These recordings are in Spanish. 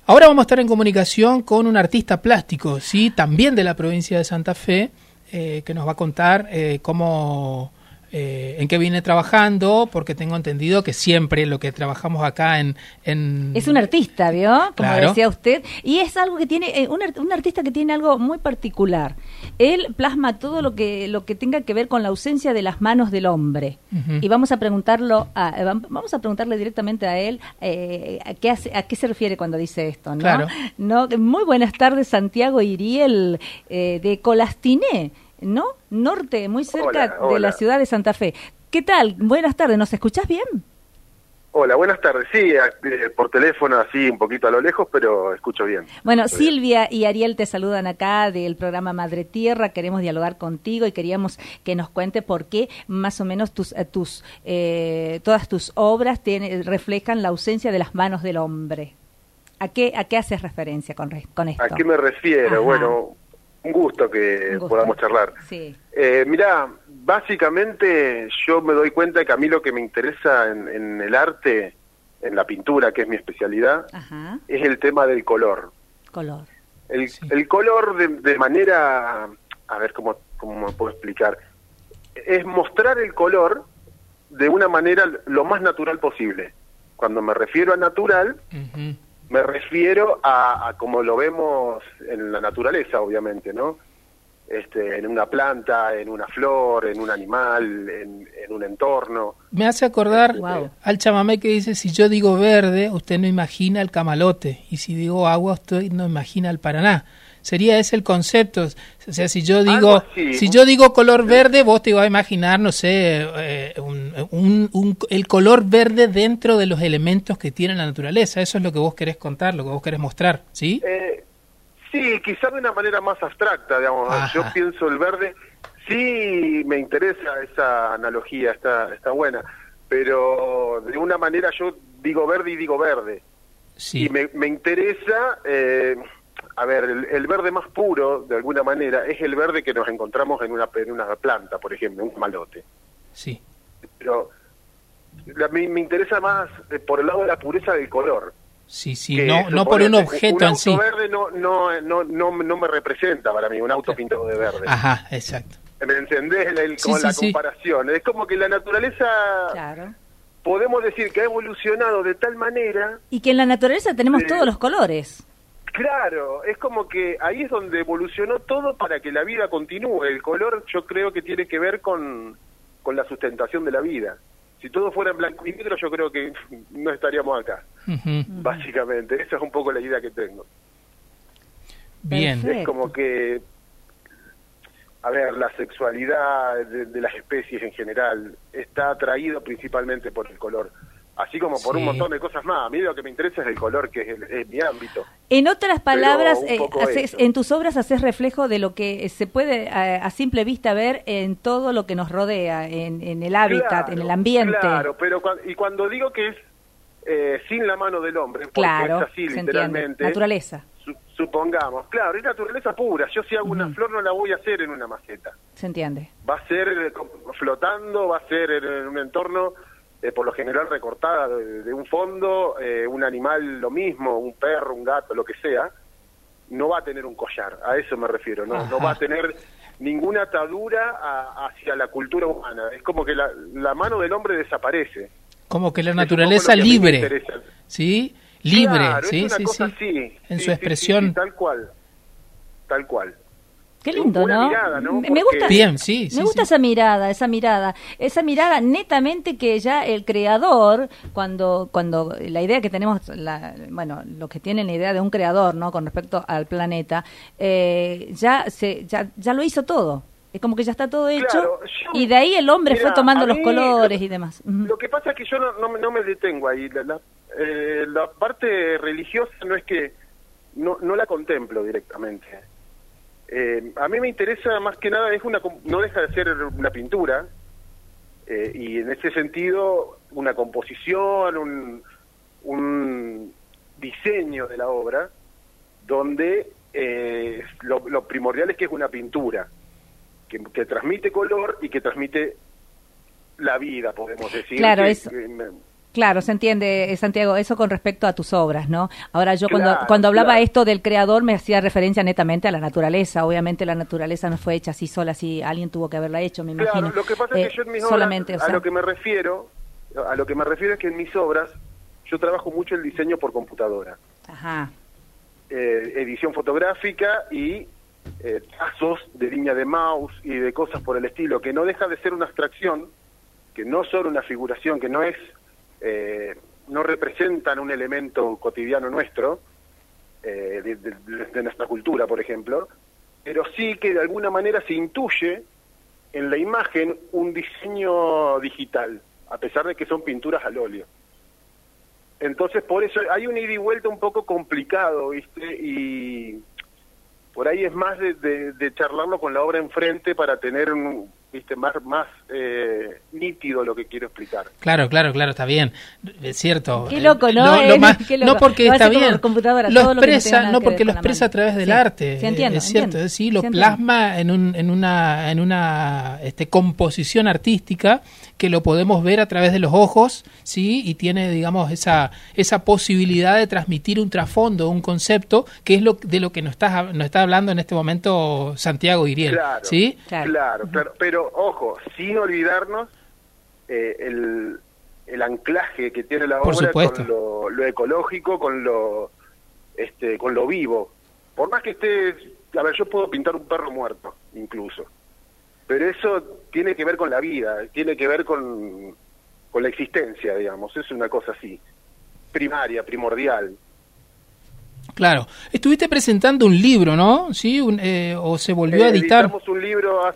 Ahora vamos a estar en comunicación con un artista plástico, sí, también de la provincia de Santa Fe, que nos va a contar cómo, en qué viene trabajando, porque tengo entendido que siempre lo que trabajamos acá en Es un artista, ¿vio? Como Claro. decía usted, y es algo que tiene, un artista que tiene algo muy particular. Él plasma todo lo que tenga que ver con la ausencia de las manos del hombre. Ujú. Y vamos a preguntarle directamente a él a qué se refiere cuando dice esto, ¿no? Claro. ¿No? Muy buenas tardes, Santiago Iriel, de Colastiné, ¿no? Norte, muy cerca Hola. de la ciudad de Santa Fe. ¿Qué tal? Buenas tardes, ¿nos escuchás bien? Hola, buenas tardes. Sí, por teléfono, así un poquito a lo lejos, pero escucho bien. Bueno, Estoy bien. Silvia y Ariel te saludan acá del programa Madre Tierra. Queremos dialogar contigo y queríamos que nos cuente por qué más o menos todas tus obras reflejan la ausencia de las manos del hombre. ¿A qué haces referencia con esto? ¿A qué me refiero? Ajá. Bueno, un gusto que Un gusto. podamos charlar. Sí. Mirá, básicamente yo me doy cuenta que a mí lo que me interesa en el arte, en la pintura, que es mi especialidad, Ajá. es el tema del color. Color. El color de manera, a ver cómo me puedo explicar, es mostrar el color de una manera lo más natural posible. Cuando me refiero a natural, Ujú. me refiero a como lo vemos en la naturaleza, obviamente, ¿no? En una planta, en una flor, en un animal, en un entorno. Me hace acordar Wow. al chamamé que dice, si yo digo verde, usted no imagina el camalote, y si digo agua, usted no imagina el Paraná. Sería ese el concepto. O sea, si yo digo, Algo así. si yo digo color verde, vos te vas a imaginar, no sé, el color verde dentro de los elementos que tiene la naturaleza. Eso es lo que vos querés contar, lo que vos querés mostrar, ¿sí? Sí, quizás de una manera más abstracta, digamos. Ajá. Yo pienso el verde, sí me interesa esa analogía, está buena, pero de una manera yo digo verde y digo verde. Sí. Y me interesa, a ver, el verde más puro, de alguna manera, es el verde que nos encontramos en una planta, por ejemplo, un camalote. Sí. Pero me interesa más por el lado de la pureza del color. Sí, sí, Que no por un objeto en sí. Un auto verde no me representa para mí, un auto pintado de verde. Ajá, exacto. ¿Me entendés Sí, con la sí, sí. comparación? Es como que la naturaleza, Claro. podemos decir que ha evolucionado de tal manera. Y que en la naturaleza tenemos Sí. todos los colores. Claro, es como que ahí es donde evolucionó todo para que la vida continúe. El color yo creo que tiene que ver con la sustentación de la vida. Si todo fuera en blanco y negro, yo creo que no estaríamos acá, Ujú. básicamente. Esa es un poco la idea que tengo. Bien. Perfecto. Es como que, a ver, la sexualidad de las especies en general está atraída principalmente por el color, así como por Sí. un montón de cosas más. A mí lo que me interesa es el color, que es mi ámbito. En otras palabras, un poco eso. en tus obras haces reflejo de lo que se puede a simple vista ver en todo lo que nos rodea, en el hábitat, Claro, en el ambiente. Claro, pero cuando digo que es sin la mano del hombre, porque Claro, es así se entiende. literalmente, Naturaleza, supongamos, claro, es naturaleza pura. Yo si hago una flor no la voy a hacer en una maceta. se entiende. Va a ser flotando, va a ser en un entorno por lo general recortada de un fondo, un animal lo mismo, un perro, un gato, lo que sea, no va a tener un collar, a eso me refiero, no va a tener ninguna atadura hacia la cultura humana. Es como que la mano del hombre desaparece. Como que la Es un poco naturaleza lo que a mí me libre, interesa. ¿sí? Libre, Claro, sí, es una sí, cosa sí. así. En Sí, su sí, expresión. sí, tal cual. Qué lindo, Una ¿no? mirada, ¿no? Me gusta, Porque- Bien, sí, sí. me gusta sí. esa mirada netamente que ya el creador, cuando la idea que tenemos, los que tienen la idea de un creador, ¿no? Con respecto al planeta, ya lo hizo todo. Es como que ya está todo hecho, Claro, y de ahí el hombre mira, fue tomando a los mí colores y demás. Ujú. Lo que pasa es que yo no me detengo ahí. La parte religiosa no es que no la contemplo directamente. A mí me interesa más que nada, no deja de ser una pintura, y en ese sentido una composición, un diseño de la obra, donde lo primordial es que es una pintura, que transmite color y que transmite la vida, podemos decir. Claro, que- eso. que Claro, se entiende, Santiago, eso con respecto a tus obras, ¿no? Ahora yo Claro, cuando hablaba claro. esto del creador me hacía referencia netamente a la naturaleza. Obviamente la naturaleza no fue hecha así sola, así alguien tuvo que haberla hecho, me imagino. Claro, lo que pasa es que yo en mis solamente, obras, a lo que me refiero es que en mis obras yo trabajo mucho el diseño por computadora. Ajá. Edición fotográfica y trazos de línea de mouse y de cosas por el estilo, que no deja de ser una abstracción, que no son una figuración, que no es no representan un elemento cotidiano nuestro, de nuestra cultura, por ejemplo, pero sí que de alguna manera se intuye en la imagen un diseño digital, a pesar de que son pinturas al óleo. Entonces, por eso hay un ida y vuelta un poco complicado, ¿viste? Y por ahí es más de charlarlo con la obra enfrente para tener más nítido lo que quiero explicar. Claro, está bien, es cierto. Qué loco, ¿no? Qué loco. No porque Lo está hace como bien, computadora, lo todo lo que no tenga expresa, nada no que ver porque con lo la expresa mano. a través del Sí. arte, Sí, entiendo, es cierto, entiendo. sí, lo Sí, entiendo. plasma en una composición artística que lo podemos ver a través de los ojos, sí, y tiene, digamos, esa posibilidad de transmitir un trasfondo, un concepto, que es de lo que nos está hablando en este momento Santiago Iriel, Claro, ¿sí? Claro. Pero ojo, sin olvidarnos el anclaje que tiene la Por obra supuesto. con lo ecológico, con lo vivo. Por más que a ver, yo puedo pintar un perro muerto, incluso, pero eso tiene que ver con la vida, tiene que ver con la existencia, digamos, es una cosa así, primaria, primordial. Claro. Estuviste presentando un libro, ¿no? ¿Sí? ¿O se volvió a editar? Editamos un libro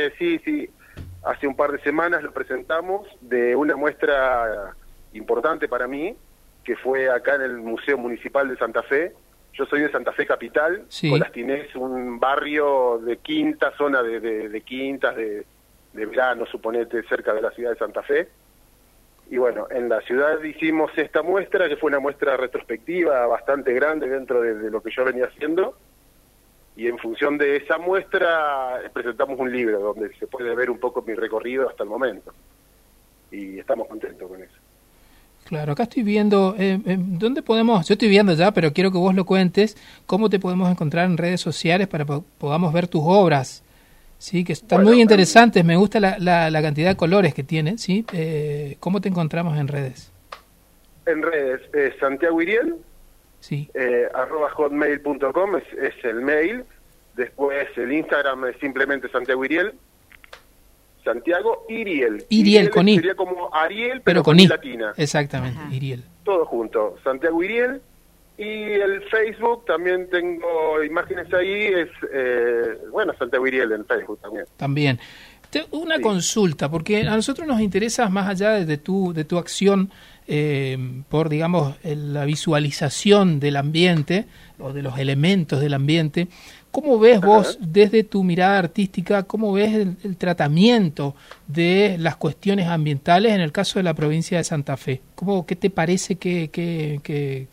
hace un par de semanas, lo presentamos, de una muestra importante para mí, que fue acá en el Museo Municipal de Santa Fe. Yo soy de Santa Fe Capital, Sí. Colastiné es un barrio de quinta, zona de quintas, de verano, suponete, cerca de la ciudad de Santa Fe. Y bueno, en la ciudad hicimos esta muestra, que fue una muestra retrospectiva bastante grande dentro de lo que yo venía haciendo, y en función de esa muestra presentamos un libro donde se puede ver un poco mi recorrido hasta el momento, y estamos contentos con eso. Claro, acá estoy viendo, ¿dónde podemos? Yo estoy viendo ya, pero quiero que vos lo cuentes, ¿cómo te podemos encontrar en redes sociales para que podamos ver tus obras? Sí, que están muy interesantes, me gusta la cantidad de colores que tienen, ¿sí? ¿Cómo te encontramos en redes? En redes, Santiago Iriel, Sí. @hotmail.com es el mail, después el Instagram es simplemente Santiago Iriel, Santiago Iriel. Iriel con I. Sería como Ariel, Pero con I. latina. Exactamente, Ajá. Iriel. Todo junto, Santiago Iriel. Y el Facebook, también tengo imágenes ahí, es, Santiago Iriel en Facebook también. También. Una Sí. consulta, porque a nosotros nos interesa más allá de tu acción por, digamos, la visualización del ambiente o de los elementos del ambiente. ¿Cómo ves vos, desde tu mirada artística, cómo ves el tratamiento de las cuestiones ambientales en el caso de la provincia de Santa Fe? ¿Qué te parece que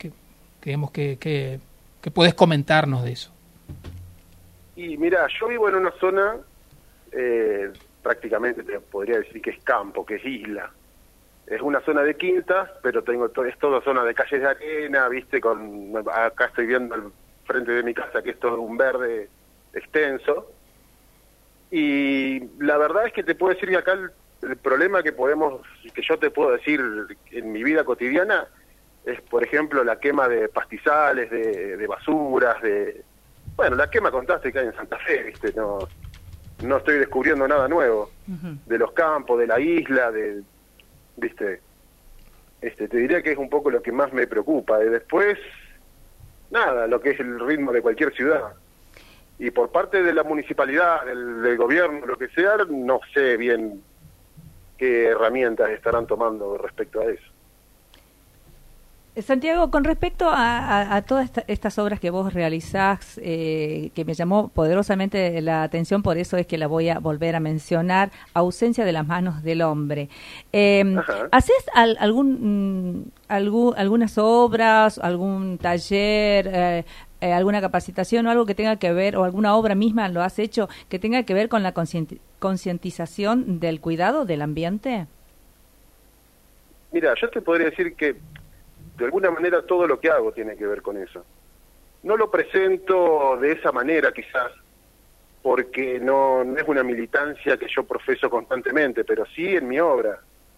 podés comentarnos de eso? Y mira, yo vivo en una zona, prácticamente te podría decir que es campo, que es isla. Es una zona de quintas, pero es toda zona de calles de arena, viste, acá estoy viendo el frente de mi casa, que es todo un verde extenso. Y la verdad es que te puedo decir que acá el problema que yo te puedo decir en mi vida cotidiana es, por ejemplo, la quema de pastizales, de basuras, la quema constante que hay en Santa Fe, viste, no estoy descubriendo nada nuevo. Uh-huh. De los campos, de la isla, viste, te diría que es un poco lo que más me preocupa. Y después, nada, lo que es el ritmo de cualquier ciudad. Y por parte de la municipalidad, del gobierno, lo que sea, no sé bien qué herramientas estarán tomando respecto a eso. Santiago, con respecto a todas estas obras que vos realizás, que me llamó poderosamente la atención, por eso es que la voy a volver a mencionar, Ausencia de las manos del hombre. ¿Haces algunas obras, algún taller, alguna capacitación o algo que tenga que ver, o alguna obra misma lo has hecho, que tenga que ver con la concientización del cuidado del ambiente? Mira, yo te podría decir que de alguna manera todo lo que hago tiene que ver con eso. No lo presento de esa manera quizás, porque no es una militancia que yo profeso constantemente, pero sí en mi obra.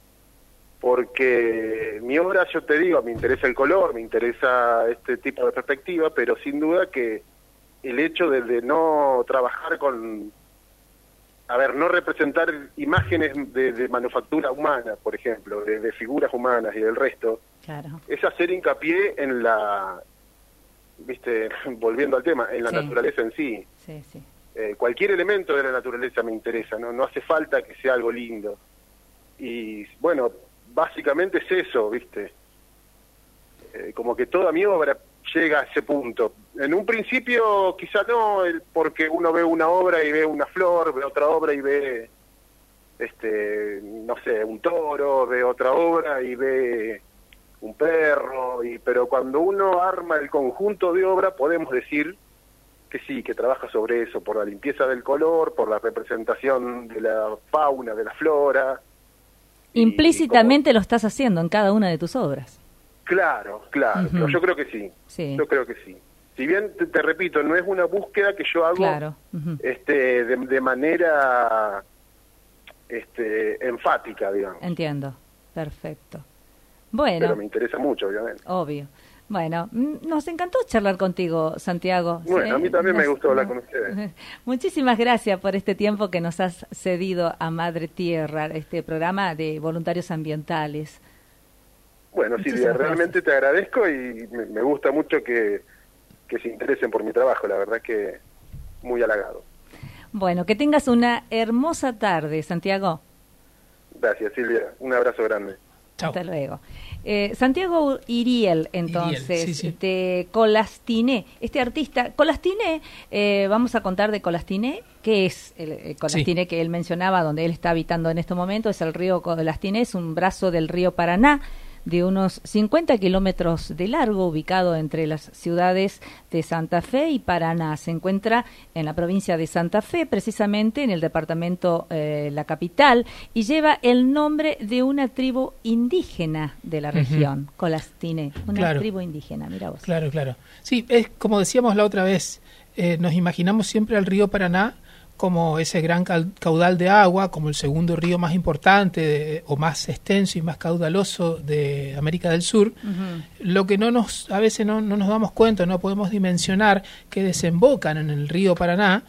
Porque mi obra, yo te digo, me interesa el color, me interesa este tipo de perspectiva, pero sin duda que el hecho de no trabajar con... no representar imágenes de manufactura humana, por ejemplo, de figuras humanas y del resto, claro, es hacer hincapié en la, volviendo al tema, en la naturaleza en sí. Sí, sí. Cualquier elemento de la naturaleza me interesa, no hace falta que sea algo lindo. Y bueno, básicamente es eso, como que toda mi obra llega a ese punto. En un principio quizá no, porque uno ve una obra y ve una flor, ve otra obra y ve, no sé, un toro, ve otra obra y ve un perro, pero cuando uno arma el conjunto de obra podemos decir que sí, que trabaja sobre eso, por la limpieza del color, por la representación de la fauna, de la flora. Implícitamente lo estás haciendo en cada una de tus obras. Claro, Uh-huh. Yo creo que sí, yo creo que sí. Si bien, te repito, no es una búsqueda que yo hago claro. Uh-huh. de manera enfática, digamos. Entiendo, perfecto. Bueno. Pero me interesa mucho, obviamente. Obvio. Bueno, nos encantó charlar contigo, Santiago. Bueno, a mí también me gustó hablar con ustedes. Muchísimas gracias por este tiempo que nos has cedido a Madre Tierra, este programa de voluntarios ambientales. Bueno, Silvia, realmente te agradezco y me gusta mucho que se interesen por mi trabajo, la verdad que muy halagado. Bueno, que tengas una hermosa tarde, Santiago. Gracias, Silvia. Un abrazo grande. Chao. Hasta luego. Santiago Iriel, entonces, sí. de Colastiné. Este artista, Colastiné, vamos a contar de Colastiné, que es el Colastiné que él mencionaba, donde él está habitando en este momento, es el río Colastiné, es un brazo del río Paraná, de unos 50 kilómetros de largo, ubicado entre las ciudades de Santa Fe y Paraná. Se encuentra en la provincia de Santa Fe, precisamente en el departamento La Capital, y lleva el nombre de una tribu indígena de la región, Colastiné, una tribu indígena, mira vos. Claro. Sí, es como decíamos la otra vez, nos imaginamos siempre al río Paraná como ese gran caudal de agua, como el segundo río más importante o más extenso y más caudaloso de América del Sur. Uh-huh. Lo que a veces no nos damos cuenta, no podemos dimensionar que desembocan en el río Paraná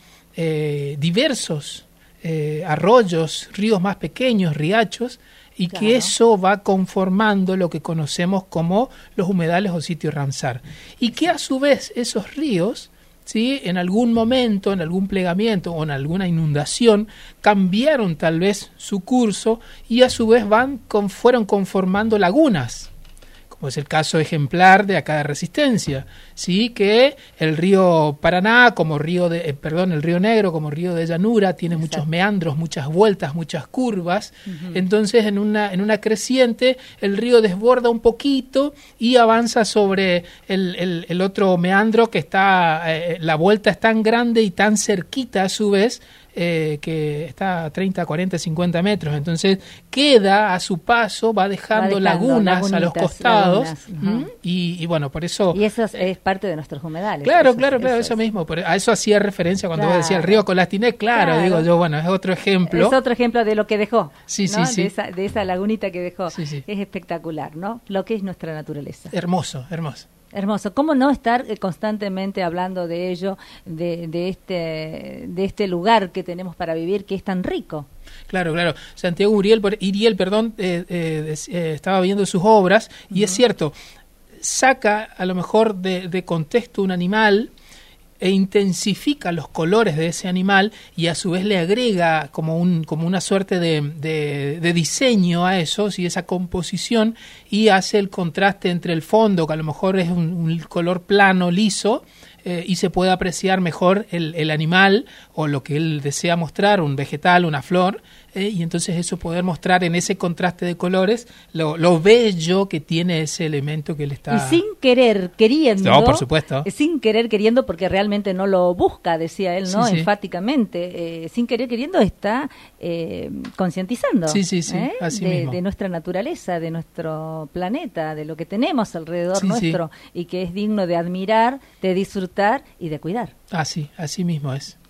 diversos arroyos, ríos más pequeños, riachos, y claro, que eso va conformando lo que conocemos como los humedales o sitios Ramsar. Y que a su vez esos ríos, ¿sí?, en algún momento, en algún plegamiento o en alguna inundación, cambiaron tal vez su curso y a su vez fueron conformando lagunas, como es el caso ejemplar de acá de Resistencia, ¿sí?, que el río Paraná, como el río Negro, como río de llanura, tiene muchos meandros, muchas vueltas, muchas curvas. Uh-huh. Entonces en una creciente el río desborda un poquito y avanza sobre el otro meandro que está, la vuelta es tan grande y tan cerquita a su vez, que está a 30, 40, 50 metros. Entonces queda a su paso, va dejando lagunas a los costados. Uh-huh. Y bueno, por eso... Y eso es parte de nuestros humedales. Claro, eso mismo. A eso hacía referencia cuando vos decías el río Colastiné. Claro, digo yo, bueno, es otro ejemplo. Es otro ejemplo de lo que dejó. Sí, ¿no? sí. De esa lagunita que dejó. Sí. Es espectacular, ¿no? Lo que es nuestra naturaleza. Hermoso. Hermoso. ¿Cómo no estar constantemente hablando de ello, de este lugar que tenemos para vivir, que es tan rico? Claro. Santiago Iriel, estaba viendo sus obras y es cierto, saca a lo mejor de contexto un animal e intensifica los colores de ese animal y a su vez le agrega como una suerte de diseño a eso, ¿sí?, esa composición, y hace el contraste entre el fondo, que a lo mejor es un color plano, liso, y se puede apreciar mejor el animal o lo que él desea mostrar, un vegetal, una flor, y entonces eso poder mostrar en ese contraste de colores lo bello que tiene ese elemento que él está... Y sin querer, queriendo... No, por supuesto. Sin querer, queriendo, porque realmente no lo busca, decía él, ¿no? Sí, sí. Enfáticamente. Sin querer, queriendo está concientizando. Sí, así mismo. De nuestra naturaleza, de nuestro planeta, de lo que tenemos alrededor Sí, nuestro, y que es digno de admirar, de disfrutar y de cuidar. Así mismo es.